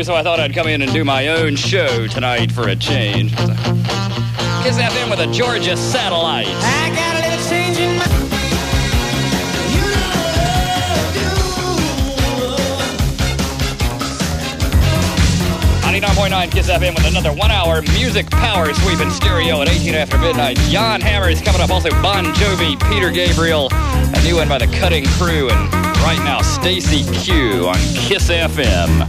do, so I thought I'd come in and do my own show tonight for a change. Kiss FM with a Georgia satellite. I got a little change in my... 99.9 Kiss FM with another 1 hour music power sweep in stereo at 18 after midnight. Jan Hammer is coming up. Also Bon Jovi, Peter Gabriel, a new one by the Cutting Crew, and right now Stacy Q on Kiss FM.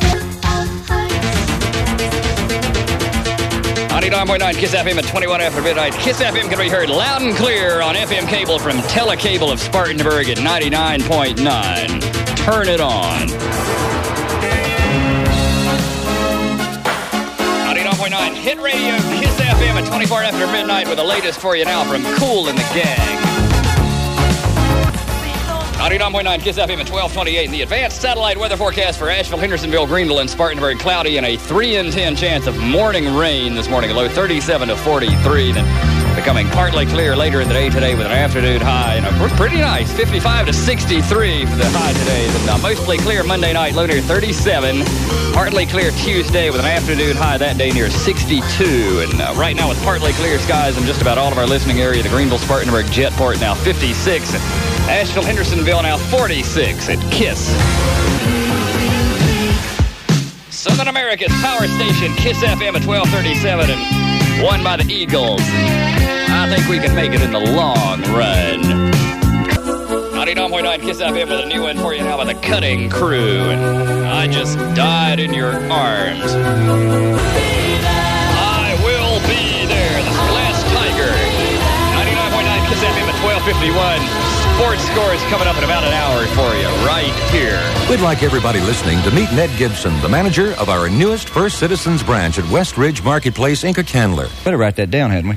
99.9 Kiss FM at 21 after midnight. Kiss FM can be heard loud and clear on FM cable from Telecable of Spartanburg at 99.9. Turn it on. 99.9 Hit Radio, Kiss FM at 24 after midnight with the latest for you now from Kool and the Gang. 99.9 Kiss FM at 12:28 in the advanced satellite weather forecast for Asheville, Hendersonville, Greenville, and Spartanburg. Cloudy and a 3 in 10 chance of morning rain this morning. A low 37 to 43. Then becoming partly clear later in the day today with an afternoon high. And pretty nice, 55 to 63 for the high today. Then mostly clear Monday night, low near 37. Partly clear Tuesday with an afternoon high that day near 62. And right now with partly clear skies in just about all of our listening area, the Greenville, Spartanburg, Jetport now 56. Asheville, Hendersonville now 46 at Kiss. Southern America's power station, Kiss FM at 1237 and won by the Eagles. I think we can make it in the long run. 99.9 Kiss FM with a new one for you now by the Cutting Crew. And I just died in your arms. I will be there. The Glass Tiger. 99.9 Kiss FM at 12:51. Sports scores coming up in about an hour for you right here. We'd like everybody listening to meet Ned Gibson, the manager of our newest First Citizens branch at West Ridge Marketplace, Inca Candler. Better write that down, hadn't we?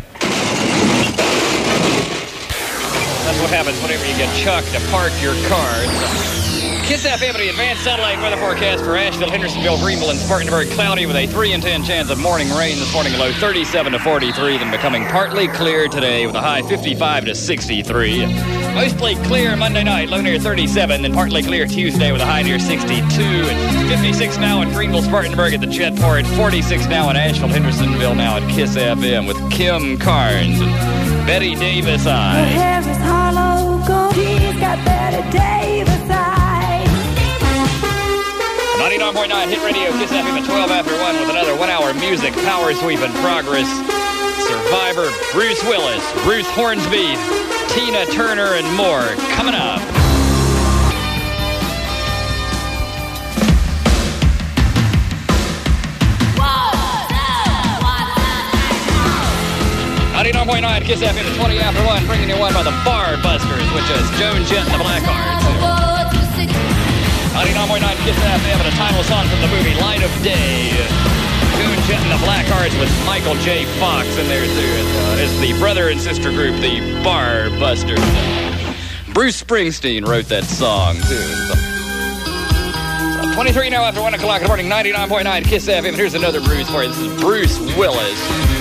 That's what happens whenever you get chucked to park your car. Kiss FM, the advanced satellite weather forecast for Asheville, Hendersonville, Greenville, and Spartanburg. Cloudy with a 3 in 10 chance of morning rain this morning, a low 37 to 43. Then becoming partly clear today with a high 55 to 63. Mostly clear Monday night, low near 37. Then partly clear Tuesday with a high near 62. And 56 now in Greenville, Spartanburg at the Jetport. 46 now in Asheville, Hendersonville now at Kiss FM with Kim Carnes and Betty Davis. Her hair is hollow gold. She's got Betty Davis eyes. 99.9 Hit Radio, Kiss FM at 12 after 1 with another 1 hour music power sweep in progress. Survivor, Bruce Willis, Bruce Hornsby, Tina Turner, and more coming up. .9 Kiss FM at 20 after 1, bringing you one by the Bar Busters, which is Joan Jett and the Blackhearts. 99.9 Kiss FM and a title song from the movie Light of Day. Joan Jett and the Blackhearts with Michael J. Fox in there too. It's the brother and sister group, the Bar Busters. Bruce Springsteen wrote that song too. So 23 now after 1 o'clock in the morning, 99.9 Kiss FM. And here's another Bruce for you. This is Bruce Willis.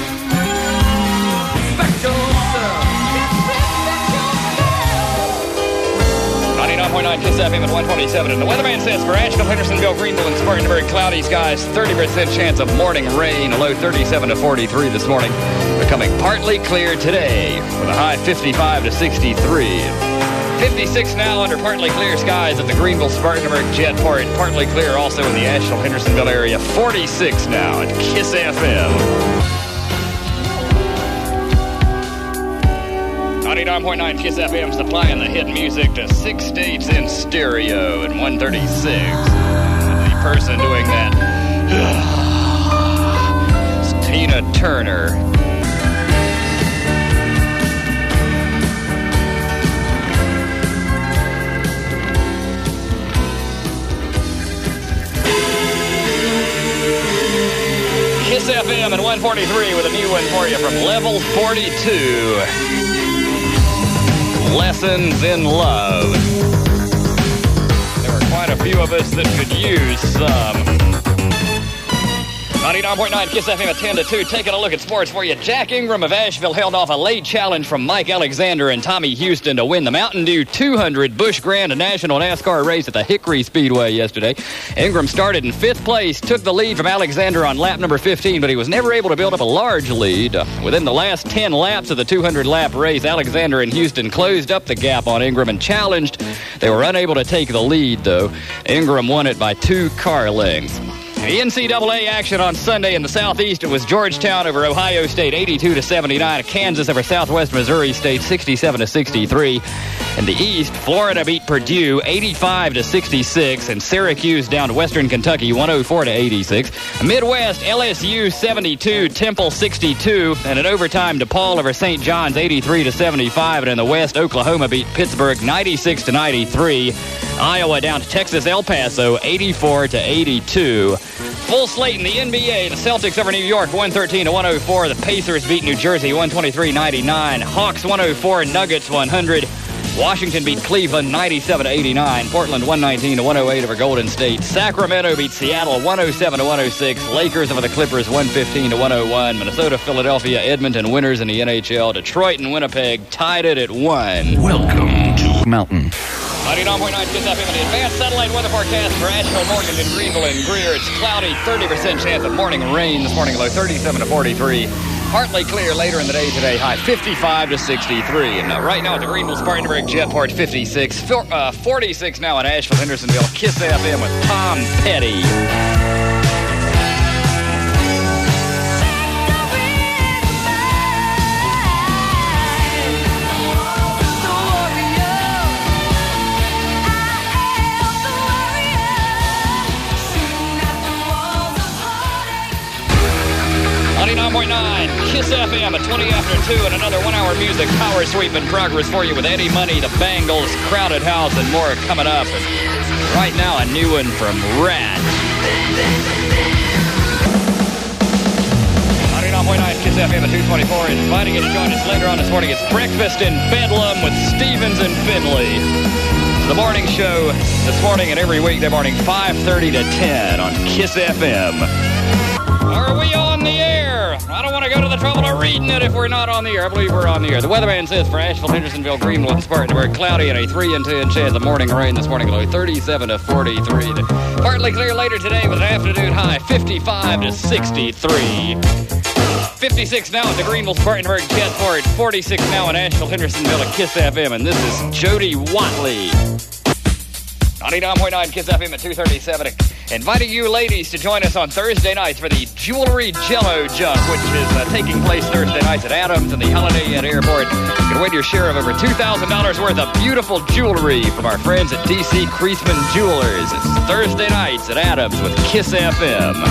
99.9 Kiss FM at 127. And the weatherman says for Asheville, Hendersonville, Greenville, and Spartanburg, cloudy skies, 30% chance of morning rain, a low 37 to 43 this morning. Becoming partly clear today with a high 55 to 63. 56 now under partly clear skies at the Greenville, Spartanburg, Jetport. Partly clear also in the Asheville, Hendersonville area. 46 now at Kiss FM. 99.9 Kiss FM supplying the hit music to 6 states in stereo at 136. The person doing that is Tina Turner. Kiss FM at 143 with a new one for you from Level 42. Lessons in Love. There are quite a few of us that could use some. 99.9 KISS FM at 10 to 2. Taking a look at sports for you. Jack Ingram of Asheville held off a late challenge from Mike Alexander and Tommy Houston to win the Mountain Dew 200 Busch Grand National NASCAR race at the Hickory Speedway yesterday. Ingram started in 5th place, took the lead from Alexander on lap number 15, but he was never able to build up a large lead. Within the last 10 laps of the 200-lap race, Alexander and Houston closed up the gap on Ingram and challenged. They were unable to take the lead, though. Ingram won it by 2 car lengths. The NCAA action on Sunday in the Southeast, it was Georgetown over Ohio State 82-79, Kansas over Southwest Missouri State 67-63. In the East, Florida beat Purdue 85-66, and Syracuse down to Western Kentucky 104-86. Midwest, LSU 72, Temple 62, and in overtime, DePaul over St. John's 83-75, and in the West, Oklahoma beat Pittsburgh 96-93. Iowa down to Texas El Paso 84-82. Full slate in the NBA. The Celtics over New York 113-104. The Pacers beat New Jersey 123-99. Hawks 104, Nuggets 100. Washington beat Cleveland 97-89. Portland 119-108 over Golden State. Sacramento beat Seattle 107-106. Lakers over the Clippers 115-101. Minnesota, Philadelphia, Edmonton winners in the NHL. Detroit and Winnipeg tied it at 1. Welcome to Mountain. 99.9 KISS FM in the advanced satellite weather forecast for Asheville, Morganton, Greenville, and Greer. It's cloudy, 30% chance of morning rain this morning, low 37-43. Partly clear later in the day today, high 55-63. And right now at the Greenville Spartanburg Jetport, 56. 46 now at Asheville, Hendersonville. KISS FM with Tom Petty. KISS FM at 20 after 2 and another 1-hour music power sweep in progress for you with Eddie Money, the Bangles, Crowded House, and more coming up. And right now, a new one from Rat. 99.9 KISS FM at 2:24. Inviting you to join us later on this morning. It's Breakfast in Bedlam with Stevens and Finley. It's the morning show this morning and every weekday morning, 5:30 to 10 on KISS FM. Are we on the air? I don't want to go to the trouble of reading it if we're not on the air. I believe we're on the air. The weatherman says for Asheville, Hendersonville, Greenville, and Spartanburg, cloudy and a 3 in 10 chance of morning rain this morning, low 37-43. Partly clear later today with an afternoon high 55-63. 56 now at the Greenville Spartanburg Jetport, 46 now in Asheville, Hendersonville at KISS FM, and this is Jody Watley. 99.9 KISS FM at 2:37. Inviting you ladies to join us on Thursday nights for the Jewelry Jello Jump, which is taking place Thursday nights at Adams and the Holiday Inn Airport. You can win your share of over $2,000 worth of beautiful jewelry from our friends at D.C. Creasman Jewelers. It's Thursday nights at Adams with KISS FM.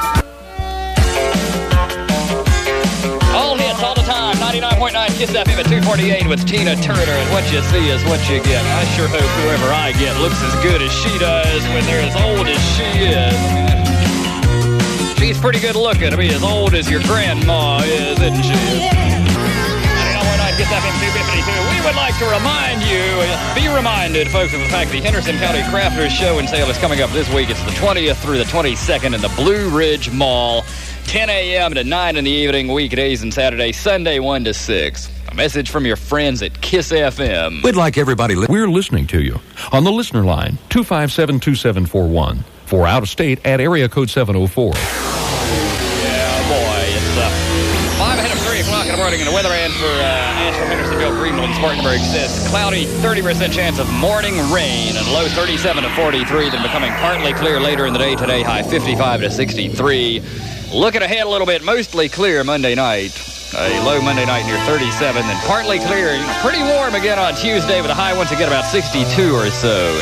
All hits all the time. 99.9 KISS FM at 2:48 with Tina Turner. And what you see is what you get. I sure hope whoever I get looks as good as she does when they're as old as she is. She's pretty good looking to be as old as your grandma is, isn't she? 99.9 KISS FM 252. We would like to remind you, be reminded, folks, of the fact the Henderson County Crafters Show and Sale is coming up this week. It's the 20th through the 22nd in the Blue Ridge Mall. 10 a.m. to 9 in the evening, weekdays and Saturdays, Sunday 1 to 6. A message from your friends at KISS FM. We'd like everybody... We're listening to you on the listener line, 257-2741. For out of state, at area code 704. Yeah, boy. It's 5 ahead of 3 o'clock in the morning, and the weather and for Asheville, Hendersonville, Greenville, and Spartanburg says cloudy, 30% chance of morning rain, and low 37-43, then becoming partly clear later in the day today, high 55-63. Looking ahead a little bit, mostly clear Monday night. A low Monday night near 37, then partly clear. Pretty warm again on Tuesday with a high once again about 62 or so.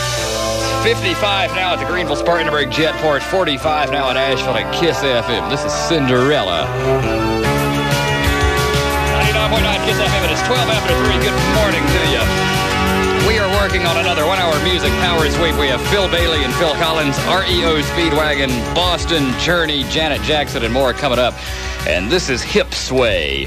55 now at the Greenville Spartanburg Jetport, 45 now at Asheville at KISS FM. This is Cinderella. 99.9 KISS FM. It is 12 after 3. Good morning to you. We are working on another 1-hour music power sweep. We have Phil Bailey and Phil Collins, REO Speedwagon, Boston, Journey, Janet Jackson, and more coming up. And this is Hip Sway.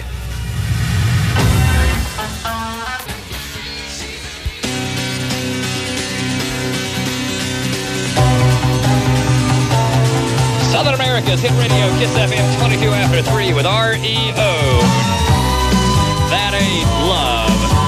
Southern America America's Hit Radio, Kiss FM 22 after 3 with REO. That ain't love.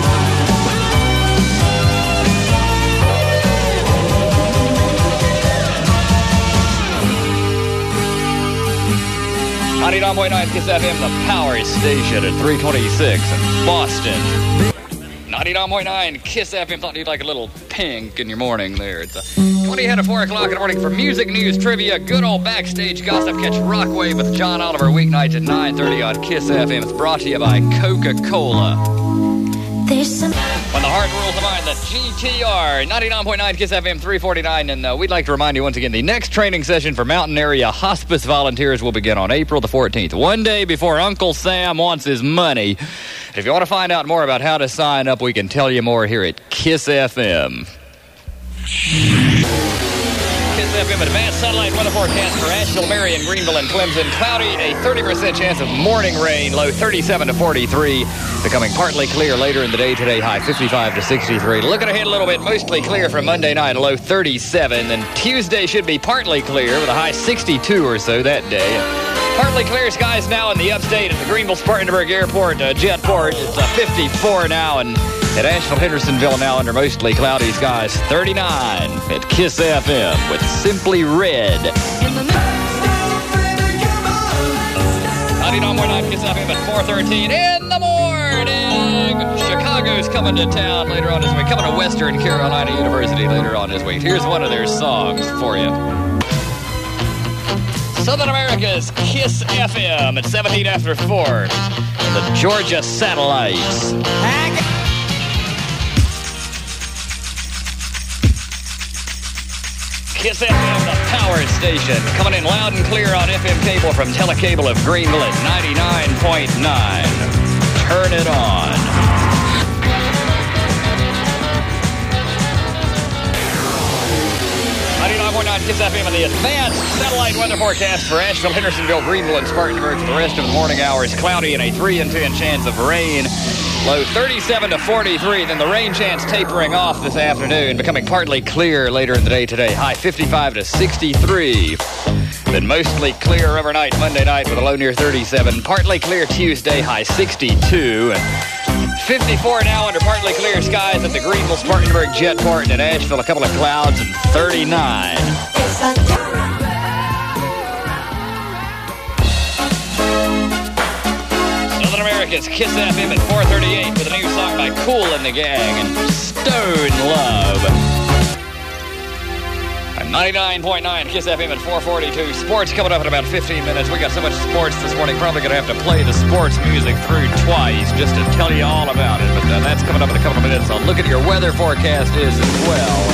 .9 Kiss FM, the power station at 326 in Boston. 99.9 Kiss FM. Thought you'd like a little pink in your morning there. It's 20 ahead of 4 o'clock in the morning for music, news, trivia, good old backstage gossip. Catch Rockwave with John Oliver weeknights at 9:30 on Kiss FM. It's brought to you by Coca-Cola. When the heart rules the mind, the GTR. 99.9 Kiss FM 349. And we'd like to remind you once again, the next training session for Mountain Area Hospice volunteers will begin on April the 14th. One day before Uncle Sam wants his money. If you want to find out more about how to sign up, we can tell you more here at Kiss FM. Kiss FM advanced satellite weather forecast for Asheville, Marion, Greenville, and Clemson. Cloudy, a 30% chance of morning rain, low 37 to 43. Becoming partly clear later in the day today, high 55 to 63. Looking ahead a little bit, mostly clear from Monday night, low 37. Then Tuesday should be partly clear with a high 62 or so that day. Partly clear skies now in the upstate at the Greenville-Spartanburg Airport, Jetport. It's 54 now, and at Asheville-Hendersonville now under mostly cloudy skies, 39 at Kiss FM with Simply Red. 99.9 Kiss FM at 4:13 in the morning. Chicago's coming to town later on this week. Coming to Western Carolina University later on this week. Here's one of their songs for you. Southern America's Kiss FM at 17 after 4. The Georgia Satellites. Kiss FM, the power station. Coming in loud and clear on FM cable from Telecable of Greenville at 99.9. Turn it on. Kiss FM and the advanced satellite weather forecast for Asheville, Hendersonville, Greenville, and Spartanburg for the rest of the morning hours. Cloudy and a 3 in 10 chance of rain. Low 37 to 43. Then the rain chance tapering off this afternoon, becoming partly clear later in the day today. High 55 to 63. Then mostly clear overnight Monday night with a low near 37. Partly clear Tuesday, high 62. 54 now under partly clear skies at the Greenville, Spartanburg, Jetport, and at Asheville, a couple of clouds, and 39. Southern America's Kiss FM at 4:38 with a new song by Kool and the Gang and Stone Love. 99.9 Kiss FM at 4:42. Sports coming up in about 15 minutes. We got so much sports this morning, probably going to have to play the sports music through twice just to tell you all about it. But that's coming up in a couple of minutes. So look at your weather forecast is as well.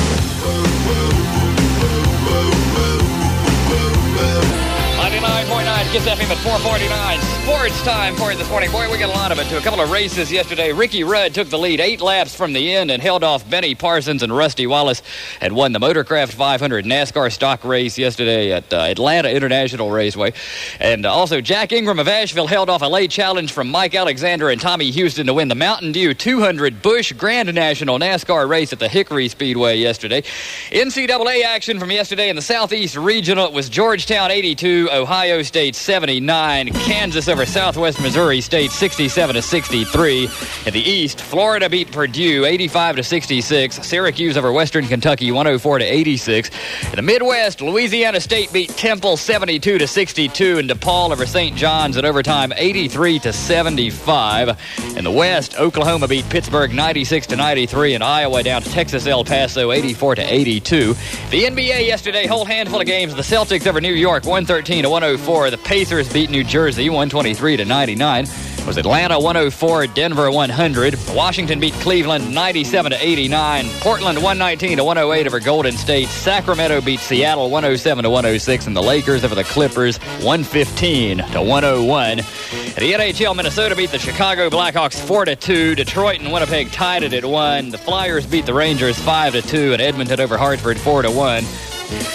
99.9 Kiss FM at 4:49. Sports time for you this morning. Boy, we got a lot of it, too. A couple of races yesterday. Ricky Rudd took the lead 8 laps from the end and held off Benny Parsons, and Rusty Wallace had won the Motorcraft 500 NASCAR stock race yesterday at Atlanta International Raceway. And also Jack Ingram of Asheville held off a late challenge from Mike Alexander and Tommy Houston to win the Mountain Dew 200 Busch Grand National NASCAR race at the Hickory Speedway yesterday. NCAA action from yesterday in the Southeast Regional. It was Georgetown 82, Ohio State 79, Kansas over Southwest Missouri State 67 to 63. In the East, Florida beat Purdue 85 to 66. Syracuse over Western Kentucky 104 to 86. In the Midwest, Louisiana State beat Temple 72 to 62, and DePaul over St. John's at overtime 83 to 75. In the West, Oklahoma beat Pittsburgh 96 to 93, and Iowa down to Texas El Paso 84 to 82. The NBA yesterday, whole handful of games. The Celtics over New York 113 to 104. The Pacers beat New Jersey 123 to 99. It was Atlanta 104, Denver 100. Washington beat Cleveland 97 to 89. Portland 119 to 108 over Golden State. Sacramento beat Seattle 107 to 106, and the Lakers over the Clippers 115 to 101. The NHL, Minnesota beat the Chicago Blackhawks 4 to 2. Detroit and Winnipeg tied it at 1. The Flyers beat the Rangers 5 to 2, and Edmonton over Hartford 4 to 1.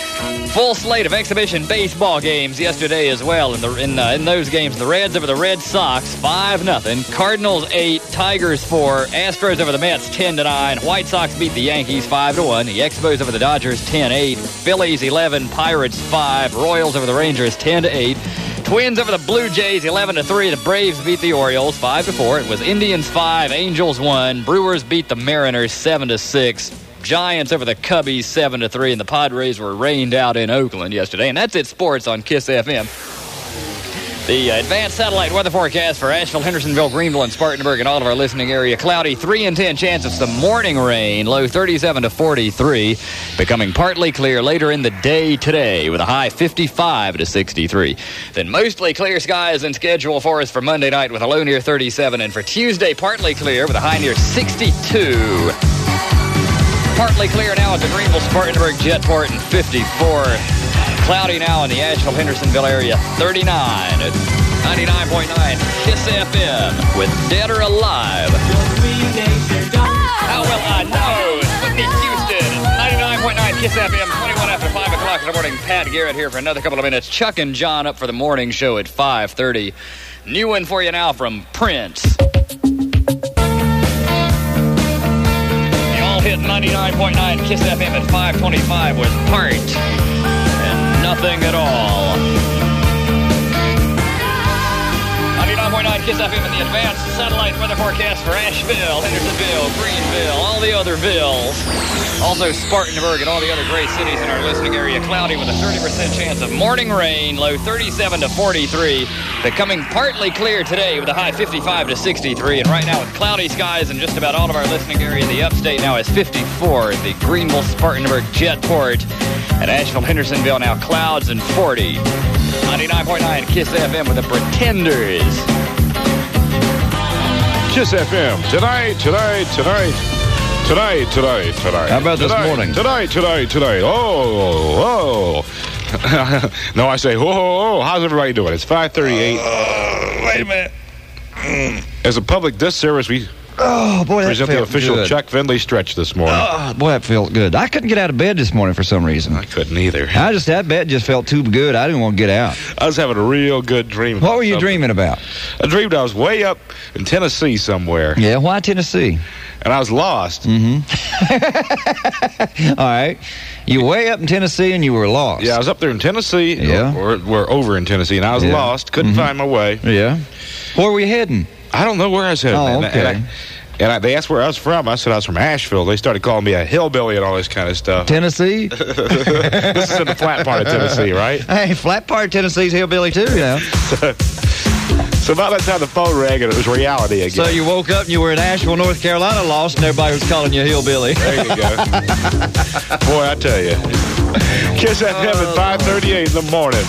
Full slate of exhibition baseball games yesterday as well. In those games, the Reds over the Red Sox, 5-0. Cardinals 8, Tigers 4. Astros over the Mets, 10-9. White Sox beat the Yankees 5-1. The Expos over the Dodgers, 10-8. Phillies 11, Pirates 5. Royals over the Rangers, 10-8. Twins over the Blue Jays, 11-3. The Braves beat the Orioles, 5-4. It was Indians 5, Angels 1. Brewers beat the Mariners, 7-6. Giants over the Cubbies, 7-3. And the Padres were rained out in Oakland yesterday. And that's it, sports on KISS FM. The advanced satellite weather forecast for Asheville, Hendersonville, Greenville, and Spartanburg, and all of our listening area. Cloudy, 3 in 10 chance of some morning rain. Low 37 to 43. Becoming partly clear later in the day today with a high 55 to 63. Then mostly clear skies in schedule for us for Monday night with a low near 37. And for Tuesday, partly clear with a high near 62. Partly clear now at the Greenville, Spartanburg, Jetport, and 54. Cloudy now in the Asheville, Hendersonville area, 39 at 99.9 KISS FM with Dead or Alive. How will I know? Whitney Houston, 99.9 KISS FM, 21 after 5 o'clock in the morning. Pat Garrett here for another couple of minutes. Chuck and John up for the morning show at 5:30. New one for you now from Prince. Hit 99.9 KISS FM at 5:25 with Part and Nothing at All. 99.9 KISS FM in the advanced satellite weather forecast for Asheville, Hendersonville, Greenville, all the other villes. Also Spartanburg and all the other great cities in our listening area. Cloudy with a 30% chance of morning rain. Low 37 to 43. Becoming partly clear today with a high 55 to 63. And right now with cloudy skies in just about all of our listening area, the upstate now is 54. The Greenville, Spartanburg, Jetport, and Asheville, Hendersonville now clouds and 40. 99.9 KISS FM with the Pretenders. KISS FM. Tonight. How about this morning? Tonight. Oh. No, I say, whoa. How's everybody doing? It's 5:38. Wait a minute. As a public disservice, we present the official good. Chuck Findlay stretch this morning. Boy, that felt good. I couldn't get out of bed this morning for some reason. I couldn't either. That bed just felt too good. I didn't want to get out. I was having a real good dream. What were you dreaming about? I dreamed I was way up in Tennessee somewhere. Yeah, why Tennessee? And I was lost. All right. You were way up in Tennessee and you were lost. Yeah, I was up there in Tennessee. Yeah. Or we're over in Tennessee, and I was lost. Couldn't find my way. Yeah. Where were you heading? I don't know where I was headed. Oh, okay. And they asked where I was from. I said I was from Asheville. They started calling me a hillbilly and all this kind of stuff. Tennessee? This is in the flat part of Tennessee, right? Hey, flat part of Tennessee's hillbilly too, you know. So about that time the phone rang and it was reality again. So you woke up and you were in Asheville, North Carolina lost, and everybody was calling you a hillbilly. There you go. Boy, I tell you. KISS FM at 5:38 in the morning.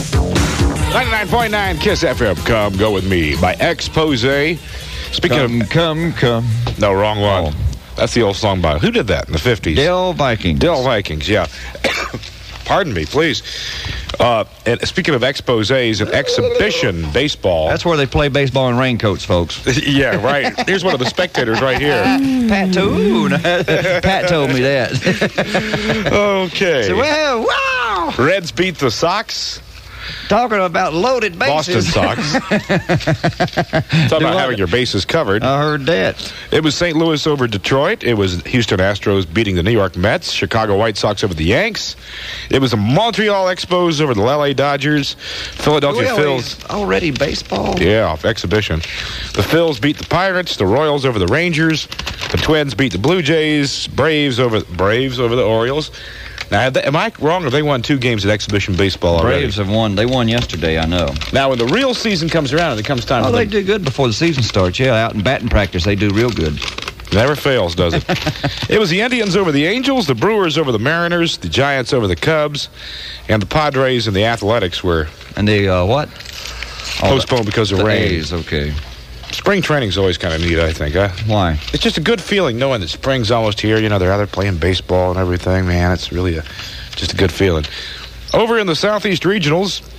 99.9 KISS FM. Come Go With Me by Exposé. Speaking Come. No, wrong one. Oh. That's the old song by... Who did that in the 50s? Dell Vikings. Dell Vikings, yeah. Pardon me, please. And speaking of exposés and exhibition baseball... That's where they play baseball in raincoats, folks. Yeah, right. Here's one of the spectators right here. Pat told me that. Okay. So, well, wow! Reds beat the Sox. Talking about loaded bases. Boston Sox. Talking about having your bases covered. I heard that. It was St. Louis over Detroit. It was Houston Astros beating the New York Mets. Chicago White Sox over the Yanks. It was the Montreal Expos over the LA Dodgers. Philadelphia Phils. Already baseball? Yeah, exhibition. The Phils beat the Pirates. The Royals over the Rangers. The Twins beat the Blue Jays. Braves over the Orioles. Now, am I wrong, or they won 2 games at exhibition baseball already? Braves have won. They won yesterday, I know. Now, when the real season comes around and it comes time for they do good before the season starts. Yeah, out in batting practice, they do real good. Never fails, does it? It was the Indians over the Angels, the Brewers over the Mariners, the Giants over the Cubs, and the Padres and the Athletics were... And they, what? Postponed because of rain. A's, okay. Spring training's always kind of neat, I think. Why? It's just a good feeling knowing that spring's almost here. You know, they're out there playing baseball and everything. Man, it's really just a good feeling. Over in the Southeast Regionals,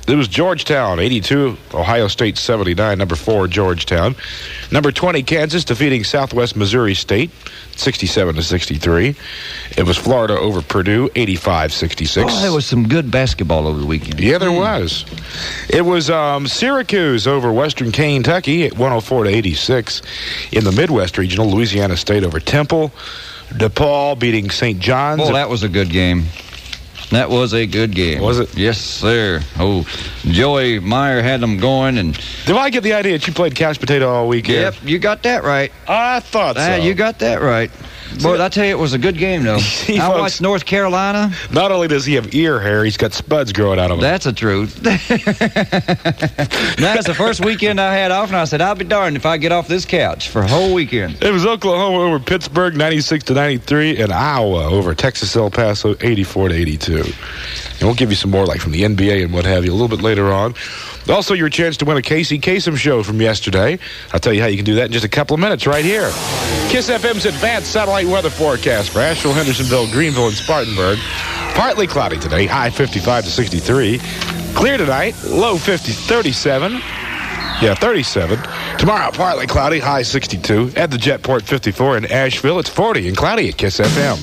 It was Georgetown, 82. Ohio State, 79. Number 4, Georgetown. Number 20, Kansas, defeating Southwest Missouri State, 67-63. It was Florida over Purdue, 85-66. Oh, there was some good basketball over the weekend. Yeah, there was. It was Syracuse over Western Kentucky at 104-86. In the Midwest Regional, Louisiana State over Temple. DePaul beating St. John's. Oh, that was a good game. That was a good game. Was it? Yes, sir. Oh, Joey Meyer had them going. And Did I get the idea that you played couch potato all weekend? yep, you got that right. I thought so. You got that right. Boy, I tell you, it was a good game, though. I folks, watched North Carolina. Not only does he have ear hair, he's got spuds growing out of him. That's the truth. That's the first weekend I had off, and I said, I'll be darned if I get off this couch for a whole weekend. It was Oklahoma over Pittsburgh, 96-93, and Iowa over Texas El Paso, 84-82. And we'll give you some more, like from the NBA and what have you, a little bit later on. Also, your chance to win a Casey Kasem show from yesterday. I'll tell you how you can do that in just a couple of minutes right here. KISS FM's advanced satellite weather forecast for Asheville, Hendersonville, Greenville, and Spartanburg. Partly cloudy today, high 55-63. Clear tonight, low 37. Yeah, 37. Tomorrow, partly cloudy, high 62. At the Jetport 54 in Asheville, it's 40 and cloudy at KISS FM.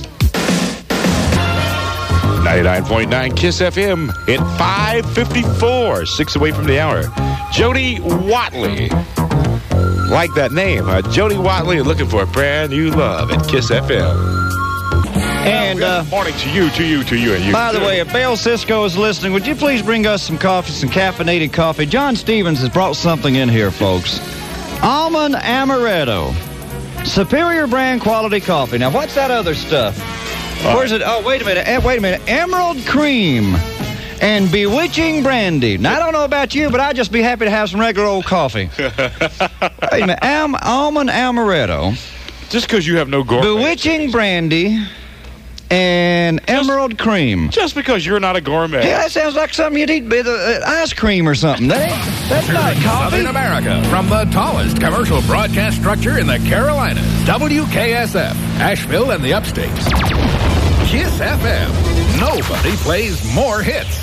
99.9 KISS FM at 5:54, 6 away from the hour. Jody Watley. Like that name, Jody Watley looking for a brand new love at KISS FM. And Good morning to you, and you. by the way, if Bell Cisco is listening, would you please bring us some coffee, some caffeinated coffee? John Stevens has brought something in here, folks. Almond Amaretto. Superior brand quality coffee. Now, what's that other stuff? Where's it? Oh, wait a minute. Emerald Cream and Bewitching Brandy. Now, I don't know about you, but I'd just be happy to have some regular old coffee. Wait a minute. Almond Amaretto. Just because you have no gourmet. Bewitching Brandy and Emerald Cream. Just because you're not a gourmet. Yeah, that sounds like something you'd eat with ice cream or something. That's not coffee. Southern America, from the tallest commercial broadcast structure in the Carolinas, WKSF, Asheville and the upstates. KISS FM. Nobody plays more hits.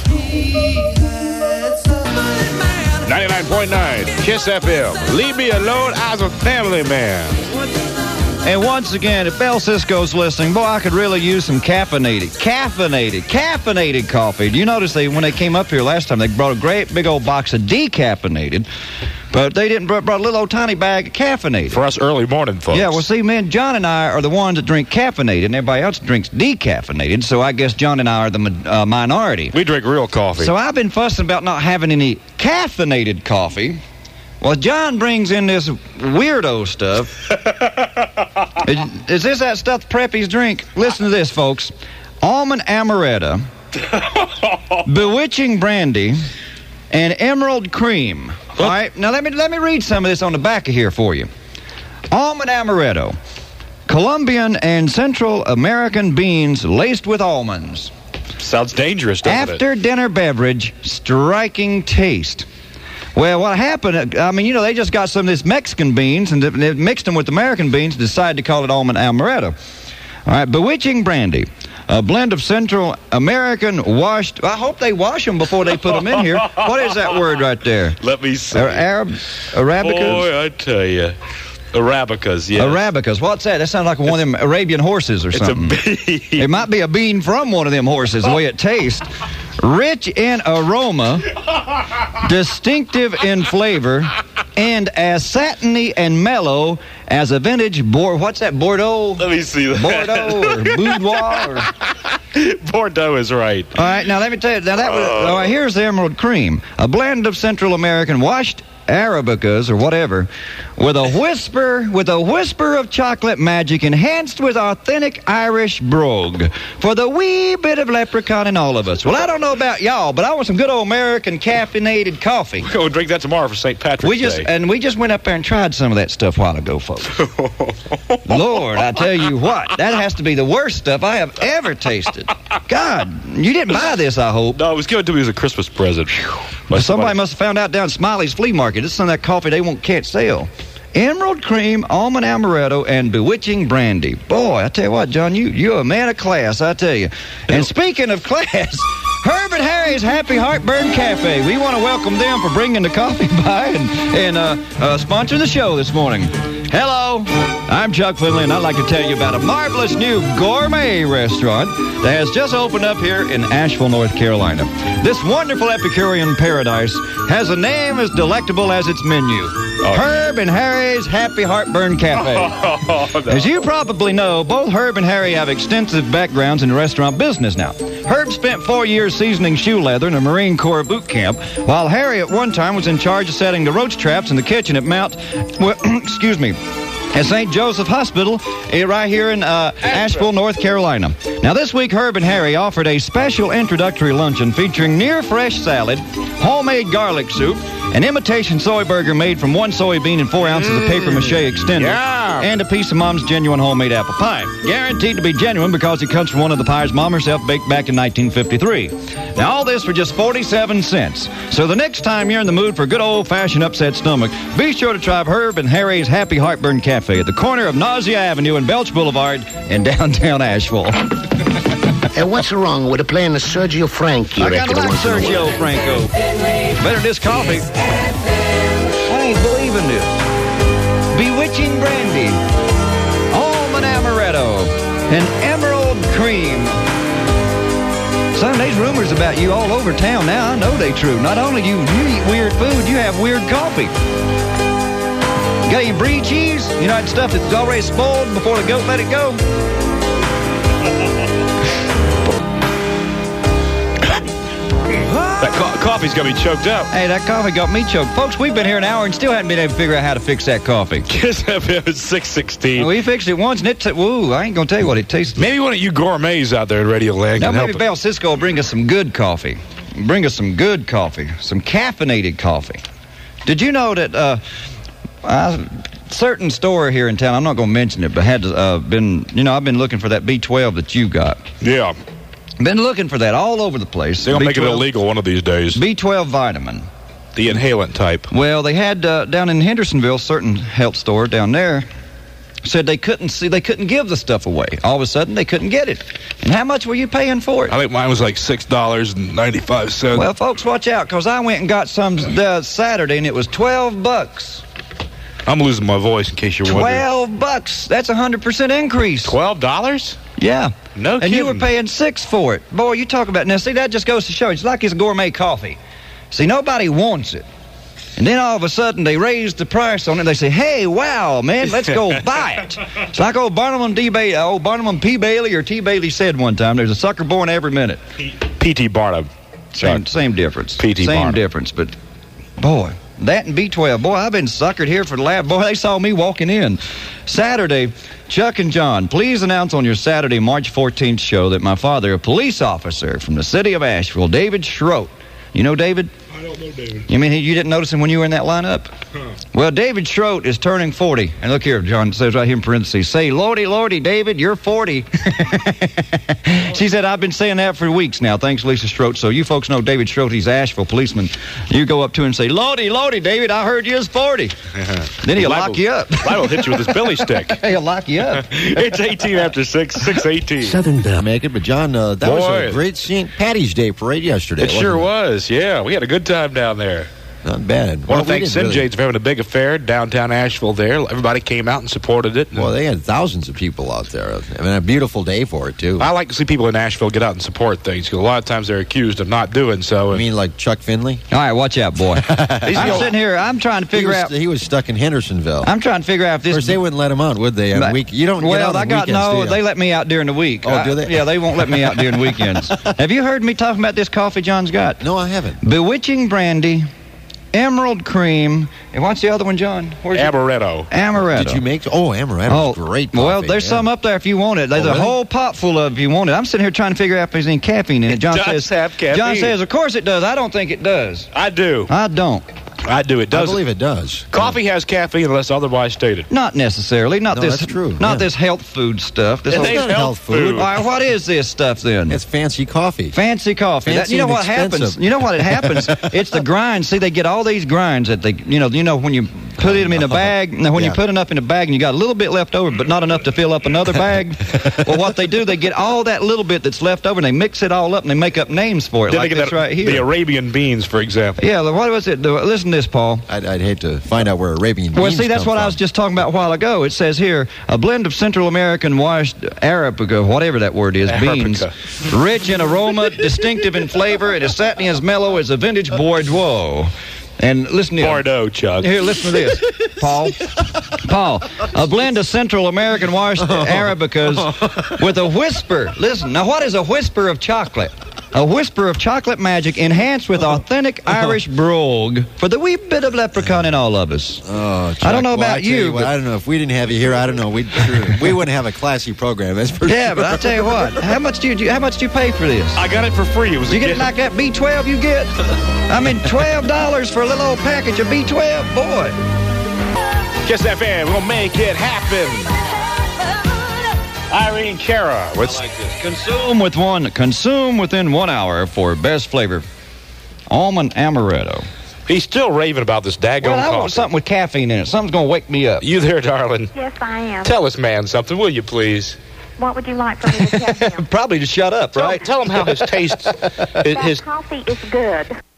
99.9 KISS FM. Leave me alone, I was a family man. And once again, if Bell Cisco's listening, boy, I could really use some caffeinated coffee. Do you notice when they came up here last time, they brought a great big old box of decaffeinated, but they didn't brought a little old tiny bag of caffeinated. For us early morning folks. Yeah, well, see, man, John and I are the ones that drink caffeinated, and everybody else drinks decaffeinated, so I guess John and I are the minority. We drink real coffee. So I've been fussing about not having any caffeinated coffee. Well, John brings in this weirdo stuff. Is this that stuff the preppies drink? Listen to this, folks. Almond Amaretto, Bewitching Brandy, and Emerald Cream. All right, now let me read some of this on the back of here for you. Almond Amaretto, Colombian and Central American beans laced with almonds. Sounds dangerous, doesn't it? After dinner beverage, striking taste. Well, what happened, I mean, they just got some of this Mexican beans and they mixed them with American beans and decided to call it Almond Amaretto. All right, Bewitching Brandy, a blend of Central American washed. I hope they wash them before they put them in here. What is that word right there? Let me see. Arabicas? Boy, I tell you. Arabicas, yeah. Arabicas. What's that? That sounds like one of them Arabian horses or something. It's a bean. It might be a bean from one of them horses, the way it tastes. Rich in aroma, distinctive in flavor, and as satiny and mellow as a vintage what's that, Bordeaux? Let me see that. Bordeaux or Boudoir? Bordeaux is right. All right, now let me tell you. Now all right, here's the Emerald Cream, a blend of Central American washed Arabicas or whatever, with a whisper of chocolate magic enhanced with authentic Irish brogue for the wee bit of leprechaun in all of us. Well, I don't know about y'all, but I want some good old American caffeinated coffee. We'll drink that tomorrow for St. Patrick's Day. We just went up there and tried some of that stuff a while ago, folks. Lord, I tell you what, that has to be the worst stuff I have ever tasted. God, you didn't buy this, I hope. No, it was given to me as a Christmas present. Somebody must have found out down at Smiley's Flea Market. This is some of that coffee they can't sell. Emerald Cream, Almond Amaretto, and Bewitching Brandy. Boy, I tell you what, John, you're a man of class, I tell you. And speaking of class, Herb and Harry's Happy Heartburn Cafe. We want to welcome them for bringing the coffee by and sponsoring the show this morning. Hello, I'm Chuck Finley, and I'd like to tell you about a marvelous new gourmet restaurant that has just opened up here in Asheville, North Carolina. This wonderful Epicurean paradise has a name as delectable as its menu. Herb and Harry's Happy Heartburn Cafe. As you probably know, both Herb and Harry have extensive backgrounds in the restaurant business now. Herb spent 4 years seasoning shoe leather in a Marine Corps boot camp, while Harry at one time was in charge of setting the roach traps in the kitchen at at St. Joseph Hospital right here in Asheville, North Carolina. Now, this week, Herb and Harry offered a special introductory luncheon featuring near-fresh salad, homemade garlic soup, an imitation soy burger made from 1 soybean and 4 ounces of papier-mâché extender, and a piece of Mom's genuine homemade apple pie. Guaranteed to be genuine because it comes from one of the pies Mom herself baked back in 1953. Now, all this for just 47 cents. So the next time you're in the mood for a good old-fashioned upset stomach, be sure to try Herb and Harry's Happy Heartburn Cafe at the corner of Nausea Avenue and Belch Boulevard in downtown Asheville. And what's wrong with playing the Sergio Franchi? I kind of like Sergio Franco. Better this coffee. I ain't believing this. Bewitching brandy, almond amaretto, and emerald cream. Son, there's rumors about you all over town now. I know they true. Not only you eat weird food, you have weird coffee. Got any brie cheese? You know that stuff that's already spoiled before the goat let it go? That coffee's got me choked up. Hey, that coffee got me choked. Folks, we've been here an hour and still haven't been able to figure out how to fix that coffee. Kiss FM is 616. We fixed it once, and I ain't going to tell you what it tastes like. Maybe one of you gourmets out there at Radio Land Now, can help maybe Bell Cisco will bring us some good coffee. Bring us some good coffee. Some caffeinated coffee. Did you know that a certain store here in town, I'm not going to mention it, but I've been looking for that B12 that you got. Yeah. Been looking for that all over the place. They're going to make it illegal one of these days. B12 vitamin. The inhalant type. Well, they had down in Hendersonville, certain health store down there, said they couldn't give the stuff away. All of a sudden, they couldn't get it. And how much were you paying for it? I think mine was like $6.95. Well, folks, watch out, because I went and got some Saturday, and it was $12. I'm losing my voice in case you're wondering. $12. That's a 100% increase. $12? Yeah. No kidding. And you were paying $6 for it. Boy, you talk about... Now, see, that just goes to show you. It's like it's gourmet coffee. See, nobody wants it. And then all of a sudden, they raise the price on it. They say, hey, wow, man, let's go buy it. It's like old Barnum P. Bailey or T. Bailey said one time, there's a sucker born every minute. P.T. Barnum. Same difference. P.T. Same Barnum. difference, but... Boy, that and B12. Boy, I've been suckered here for the lab. Boy, they saw me walking in. Saturday, Chuck and John, please announce on your Saturday, March 14th show that my father, a police officer from the city of Asheville, David Schroet. You know David? I don't know David. You mean you didn't notice him when you were in that lineup? Huh. Well, David Schroet is turning 40. And look here, John, it says right here in parentheses, say, Lordy, Lordy, David, you're 40. She said, I've been saying that for weeks now. Thanks, Lisa Schroet. So you folks know David Schroet, he's Asheville policeman. You go up to him and say, Lordy, Lordy, David, I heard you was 40. Then he'll lock you up. Liable hit you with his billy stick. He'll lock you up. It's 18 after 6, 6:18. Southern Bell, make it, but John, that was a great St. Patty's Day parade yesterday. It sure was, yeah. We had a good time down there. Not bad. I want to thank St. Jade's for having a big affair downtown Asheville there. Everybody came out and supported it. Well, they had thousands of people out there. I mean, a beautiful day for it, too. I like to see people in Asheville get out and support things, because a lot of times they're accused of not doing so. You mean like Chuck Finley? All right, watch out, boy. I'm sitting here, I'm trying to figure out... He was stuck in Hendersonville. I'm trying to figure out if this... Of course, they wouldn't let him out, would they? You don't get out on weekends, do you? They let me out during the week. Oh, do they? Yeah, they won't let me out during weekends. Have you heard me talking about this coffee John's got? No, I haven't. Bewitching brandy, emerald cream, and what's the other one, John? Amaretto. Amaretto. Did you make... Oh, Amaretto's great coffee. Well, there's some up there if you want it. There's a whole pot full of if you want it. I'm sitting here trying to figure out if there's any caffeine in it. John does have caffeine. John says, of course it does. I don't think it does. I do. I don't. I do. It does. I believe it does. Coffee has caffeine unless otherwise stated. Not necessarily. No, that's true. Not this health food stuff. This It ain't health food. All right, what is this stuff then? It's fancy coffee. Fancy coffee. Fancy You know and what happens? expensive. You know what it happens? It's the grinds. See, they get all these grinds that they, you know when you put them in a bag. Now, when you put enough in a bag and you got a little bit left over, but not enough to fill up another bag, well, what they do, they get all that little bit that's left over, and they mix it all up, and they make up names for it. Then like they get this right here. The Arabian beans, for example. Yeah, what was it? Listen to this, Paul. I'd hate to find out where Arabian beans Well, see, that's come what I from. was just talking about a while ago. It says here, a blend of Central American washed Arabica, whatever that word is, beans, rich in aroma, distinctive in flavor, and as satiny as mellow as a vintage Bordeaux. And listen to Bordeaux, Chuck. Here, listen to this, Paul. Paul, a blend of Central American washed Arabicas with a whisper. Listen, now what is a whisper of chocolate? A whisper of chocolate magic enhanced with authentic Irish brogue for the wee bit of leprechaun in all of us. Oh, Chuck, I don't know well, about you, but I don't know. If we didn't have you here, I don't know. We wouldn't have a classy program. That's for yeah, sure. but I tell you what, how much do you pay for this? I got it for free. It was You get it like that B12 you get? I mean, $12 for a little old package of B12? Boy. Kiss FM, we'll make it happen. Irene Cara. What's Consume within 1 hour for best flavor. Almond amaretto. He's still raving about this daggone Well, I coffee. want something with caffeine in it. Something's going to wake me up. You there, darling? Yes, I am. Tell us, man, something, will you, please? What would you like for me to tell him? Probably to shut up, right? Tell him how his taste... That coffee is good.